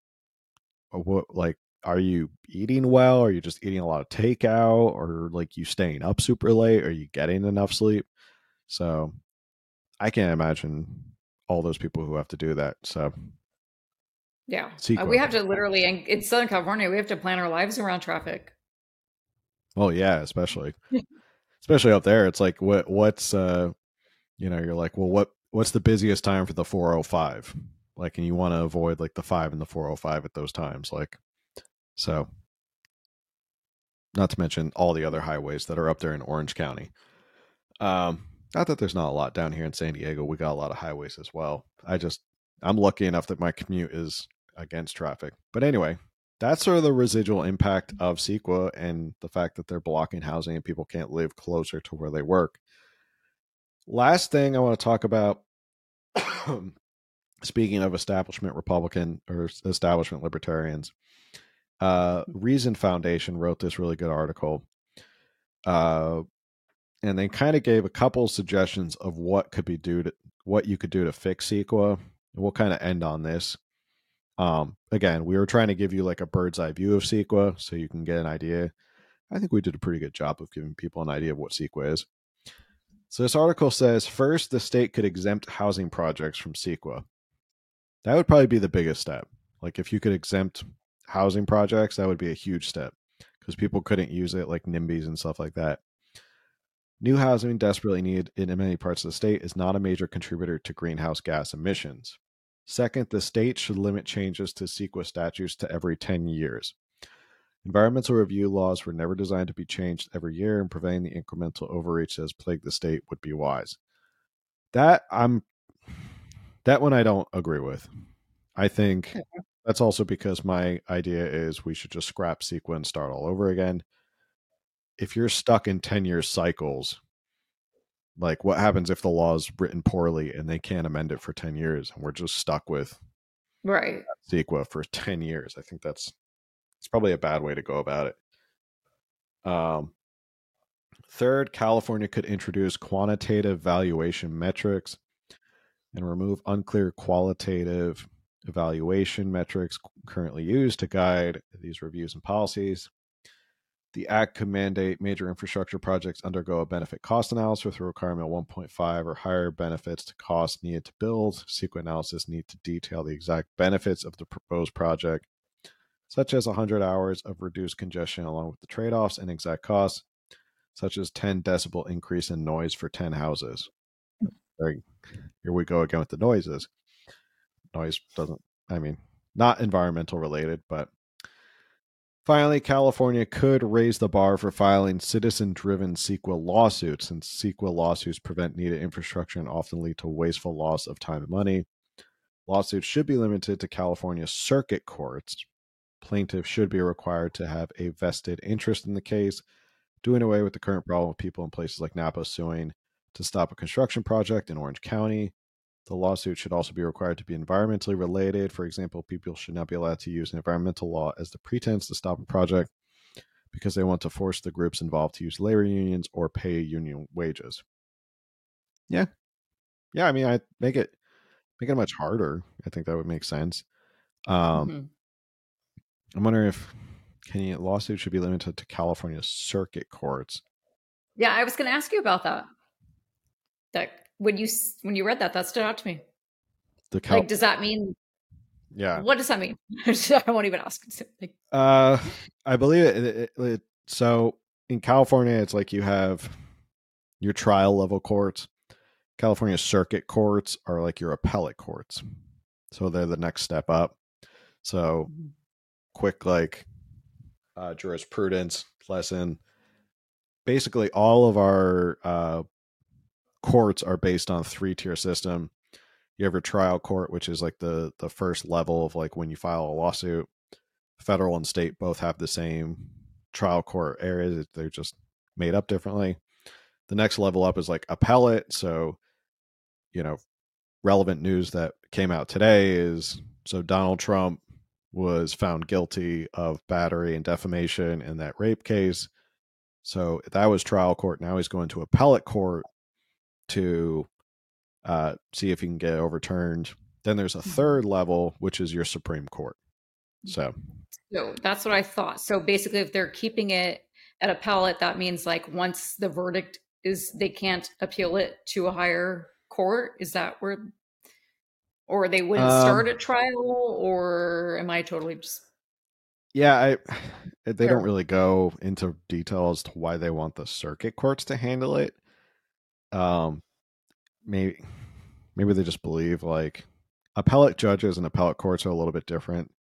S1: what, like, are you eating well? Are you just eating a lot of takeout? Or like you staying up super late? Are you getting enough sleep? So I can't imagine all those people who have to do that. So
S2: Yeah.
S1: CEQA.
S2: We have to literally, in Southern California, we have to plan our lives around traffic.
S1: Oh yeah, especially up there. It's like what's you're like, well, what's the busiest time for the 405? Like, and you want to avoid like the 5 and the 405 at those times. Like, so not to mention all the other highways that are up there in Orange County. Not that there's not a lot down here in San Diego. We got a lot of highways as well. I'm lucky enough that my commute is against traffic. But anyway, that's sort of the residual impact of CEQA and the fact that they're blocking housing and people can't live closer to where they work. Last thing I want to talk about, speaking of establishment Republican or establishment libertarians, Reason Foundation wrote this really good article. And they kind of gave a couple suggestions of what you could do to fix CEQA. And we'll kind of end on this. Again, we were trying to give you like a bird's eye view of CEQA so you can get an idea. I think we did a pretty good job of giving people an idea of what CEQA is. So this article says, first, the state could exempt housing projects from CEQA. That would probably be the biggest step. Like if you could exempt housing projects, that would be a huge step because people couldn't use it like NIMBYs and stuff like that. New housing desperately needed in many parts of the state is not a major contributor to greenhouse gas emissions. Second, the state should limit changes to CEQA statutes to every 10 years. Environmental review laws were never designed to be changed every year, and preventing the incremental overreach that has plagued the state would be wise. That one I don't agree with. I think that's also because my idea is we should just scrap CEQA and start all over again. If you're stuck in 10-year cycles, like what happens if the law is written poorly and they can't amend it for 10 years and we're just stuck with
S2: Right.
S1: CEQA for 10 years? I think it's probably a bad way to go about it. Third, California could introduce quantitative valuation metrics and remove unclear qualitative evaluation metrics currently used to guide these reviews and policies. The Act could mandate major infrastructure projects undergo a benefit cost analysis with a requirement of 1.5 or higher benefits to cost needed to build. CEQA analysis need to detail the exact benefits of the proposed project, such as 100 hours of reduced congestion along with the trade-offs, and exact costs, such as 10 decibel increase in noise for 10 houses. Here we go again with the noises. Noise doesn't, not environmental related, but finally, California could raise the bar for filing citizen-driven CEQA lawsuits, since CEQA lawsuits prevent needed infrastructure and often lead to wasteful loss of time and money. Lawsuits should be limited to California circuit courts. Plaintiffs should be required to have a vested interest in the case, doing away with the current problem of people in places like Napa suing to stop a construction project in Orange County. The lawsuit should also be required to be environmentally related. For example, people should not be allowed to use an environmental law as the pretense to stop a project because they want to force the groups involved to use labor unions or pay union wages. Yeah. I make it much harder. I think that would make sense. I'm wondering if lawsuits should be limited to California circuit courts.
S2: Yeah, I was going to ask you about that. That when you read that stood out to me. Does that mean?
S1: Yeah.
S2: What does that mean? I won't even ask.
S1: I believe it. So in California, it's like you have your trial level courts. California circuit courts are like your appellate courts. So they're the next step up. So quick, like jurisprudence lesson. Basically, all of our courts are based on a 3-tier system. You have your trial court, which is like the first level of like when you file a lawsuit. Federal and state both have the same trial court areas. They're just made up differently. The next level up is like appellate. So, relevant news that came out today is Donald Trump was found guilty of battery and defamation in that rape case. So that was trial court. Now he's going to appellate court to see if he can get it overturned. Then there's a third level, which is your Supreme Court. So
S2: that's what I thought. So basically, if they're keeping it at appellate, that means like once the verdict is, they can't appeal it to a higher court. Is that where, or they wouldn't start a trial, or am I totally just?
S1: Yeah, they don't really go into detail as to why they want the circuit courts to handle it. Maybe they just believe like appellate judges and appellate courts are a little bit different.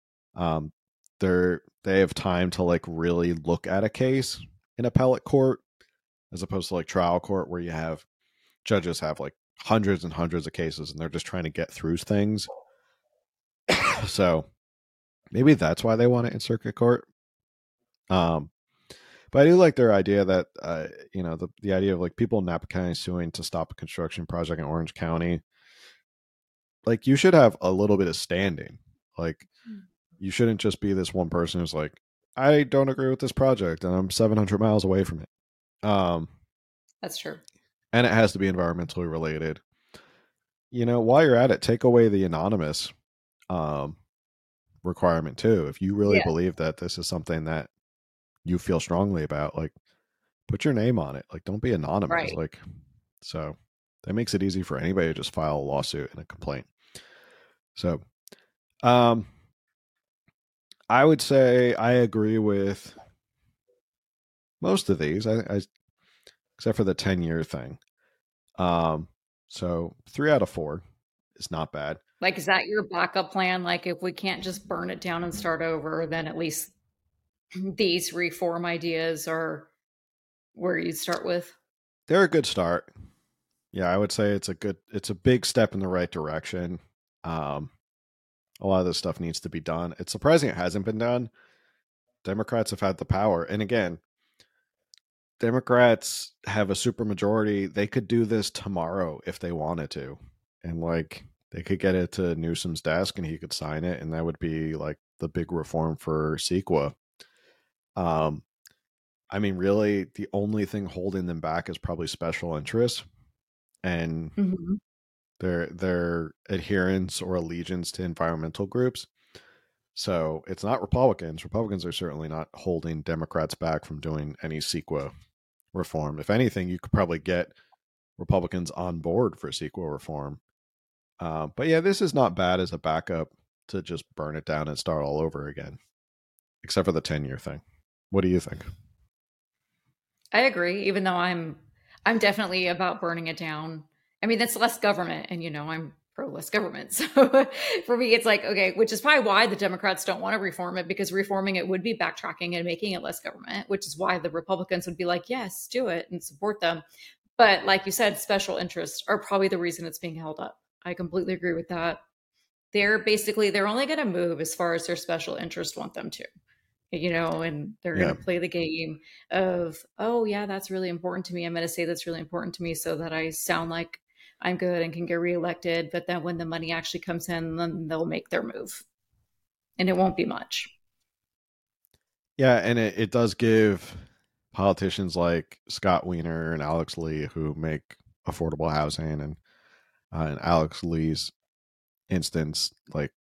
S1: They have time to like really look at a case in appellate court as opposed to like trial court where you have judges have like hundreds and hundreds of cases and they're just trying to get through things. So maybe that's why they want it in circuit court. But I do like their idea that the idea of like people in Napa County suing to stop a construction project in Orange County. Like you should have a little bit of standing. Like you shouldn't just be this one person who's like, I don't agree with this project and I'm 700 miles away from it.
S2: That's true.
S1: And it has to be environmentally related. While you're at it, take away the anonymous requirement too. If you really believe that this is something that you feel strongly about, like put your name on it. Like don't be anonymous.
S2: Right.
S1: Like, so that makes it easy for anybody to just file a lawsuit and a complaint. So, I would say I agree with most of these. I except for the 10-year thing. So 3 out of 4 is not bad.
S2: Like, is that your backup plan? Like, if we can't just burn it down and start over, then at least these reform ideas are where you start with.
S1: They're a good start. Yeah, I would say it's a big step in the right direction. A lot of this stuff needs to be done. It's surprising it hasn't been done. Democrats have had the power. And again, Democrats have a supermajority. They could do this tomorrow if they wanted to. And like they could get it to Newsom's desk and he could sign it. And that would be like the big reform for CEQA. I mean, really, the only thing holding them back is probably special interests and their adherence or allegiance to environmental groups. So it's not Republicans. Republicans are certainly not holding Democrats back from doing any CEQA reform. If anything, you could probably get Republicans on board for CEQA reform. But yeah, this is not bad as a backup to just burn it down and start all over again, except for the 10-year thing. What do you think?
S2: I agree, even though I'm definitely about burning it down. I mean, that's less government, and I'm pro less government. So for me, it's like, okay, which is probably why the Democrats don't want to reform it, because reforming it would be backtracking and making it less government, which is why the Republicans would be like, yes, do it and support them. But like you said, special interests are probably the reason it's being held up. I completely agree with that. They're only going to move as far as their special interests want them to. And they're going to play the game of, oh yeah, that's really important to me. I'm going to say that's really important to me so that I sound like I'm good and can get reelected. But then when the money actually comes in, then they'll make their move. And it won't be much.
S1: Yeah, and it does give politicians like Scott Wiener and Alex Lee, who make affordable housing, and in Alex Lee's instance, like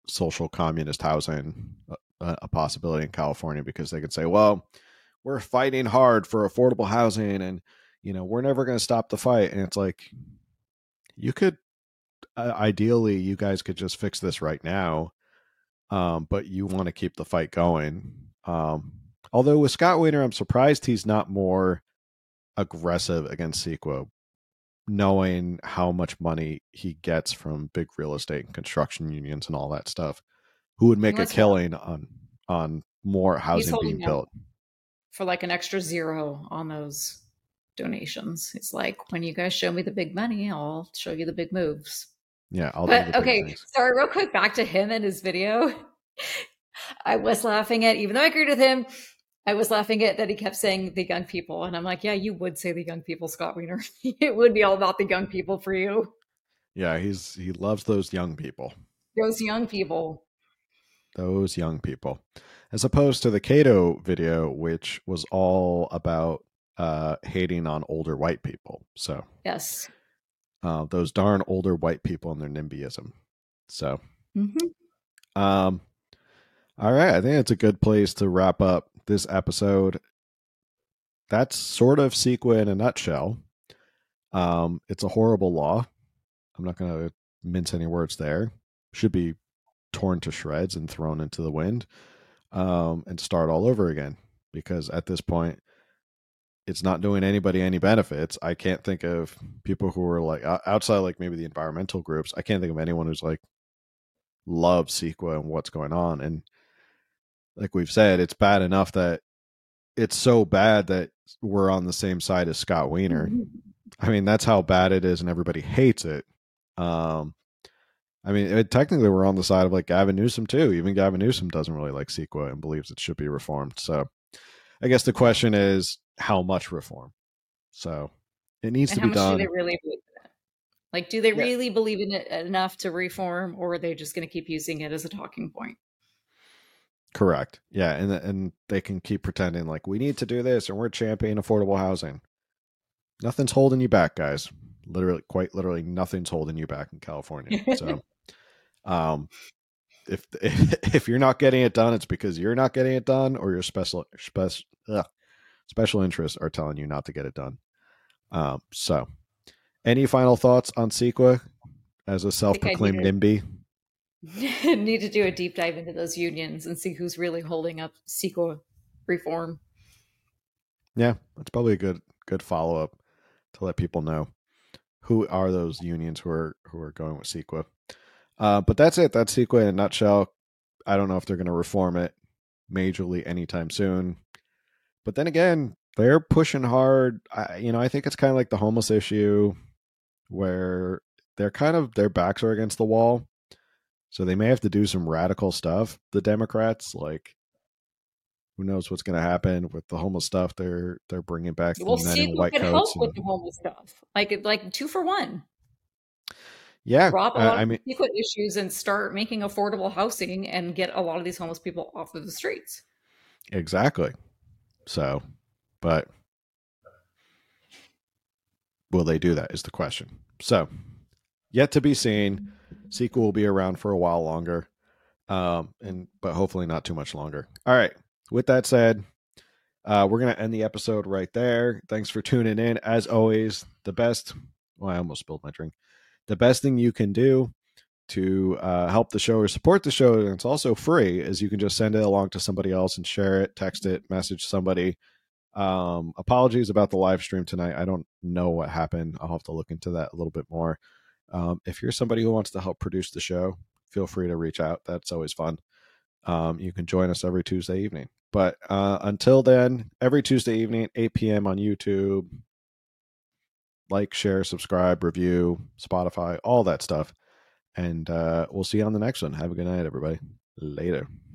S1: social communist housing a possibility in California, because they could say, well, we're fighting hard for affordable housing and, we're never going to stop the fight. And it's like, you could, ideally, you guys could just fix this right now. But you want to keep the fight going. Although with Scott Wiener, I'm surprised he's not more aggressive against CEQA, knowing how much money he gets from big real estate and construction unions and all that stuff, who would make a killing on more housing being built.
S2: For like an extra zero on those donations. It's like, when you guys show me the big money, I'll show you the big moves.
S1: Yeah,
S2: okay. Sorry, real quick, back to him and his video. I was laughing at, even though I agreed with him, I was laughing at that he kept saying the young people. And I'm like, yeah, you would say the young people, Scott Wiener. It would be all about the young people for you.
S1: Yeah, he loves those young people.
S2: Those young people.
S1: Those young people. As opposed to the Cato video, which was all about hating on older white people. So
S2: yes.
S1: Those darn older white people and their NIMBYism. So, all right. I think it's a good place to wrap up this episode. That's sort of CEQA in a nutshell. It's a horrible law. I'm not going to mince any words there. Should be torn to shreds and thrown into the wind, and start all over again, because at this point, it's not doing anybody any benefits. I can't think of people who are like outside, like maybe the environmental groups. I can't think of anyone who's like loves CEQA and what's going on. And like we've said, it's bad enough that it's so bad that we're on the same side as Scott Wiener. I mean, that's how bad it is, and everybody hates it. I mean, technically, we're on the side of like Gavin Newsom too. Even Gavin Newsom doesn't really like CEQA and believes it should be reformed. So, I guess the question is, how much reform? So, it needs to be done.
S2: Do they really believe in it? Like, do they really believe in it enough to reform, or are they just going to keep using it as a talking point?
S1: Correct. Yeah, and they can keep pretending like we need to do this and we're championing affordable housing. Nothing's holding you back, guys. Literally, quite literally, nothing's holding you back in California. So, if you're not getting it done, it's because you're not getting it done, or your special interests are telling you not to get it done. So, any final thoughts on CEQA as a self-proclaimed NIMBY?
S2: Need to do a deep dive into those unions and see who's really holding up CEQA reform.
S1: Yeah, that's probably a good follow-up to let people know who are those unions who are going with CEQA. But that's it. That's CEQA in a nutshell. I don't know if they're going to reform it majorly anytime soon. But then again, they're pushing hard. I think it's kind of like the homeless issue, where their backs are against the wall. So they may have to do some radical stuff. The Democrats, like, who knows what's going to happen with the homeless stuff? They're bringing back the men in white coats.
S2: Help with the homeless stuff, like 2-for-1.
S1: Yeah,
S2: drop a lot of CEQA issues and start making affordable housing and get a lot of these homeless people off of the streets.
S1: Exactly. So, but will they do that is the question. So, yet to be seen. CEQA will be around for a while longer, but hopefully not too much longer. All right. With that said, we're going to end the episode right there. Thanks for tuning in. As always, I almost spilled my drink. The best thing you can do to help the show or support the show, and it's also free, is you can just send it along to somebody else and share it, text it, message somebody. Apologies about the live stream tonight. I don't know what happened. I'll have to look into that a little bit more. If you're somebody who wants to help produce the show, feel free to reach out. That's always fun. You can join us every Tuesday evening. But until then, every Tuesday evening, 8 p.m. on YouTube. Like, share, subscribe, review, Spotify, all that stuff. And we'll see you on the next one. Have a good night, everybody. Later.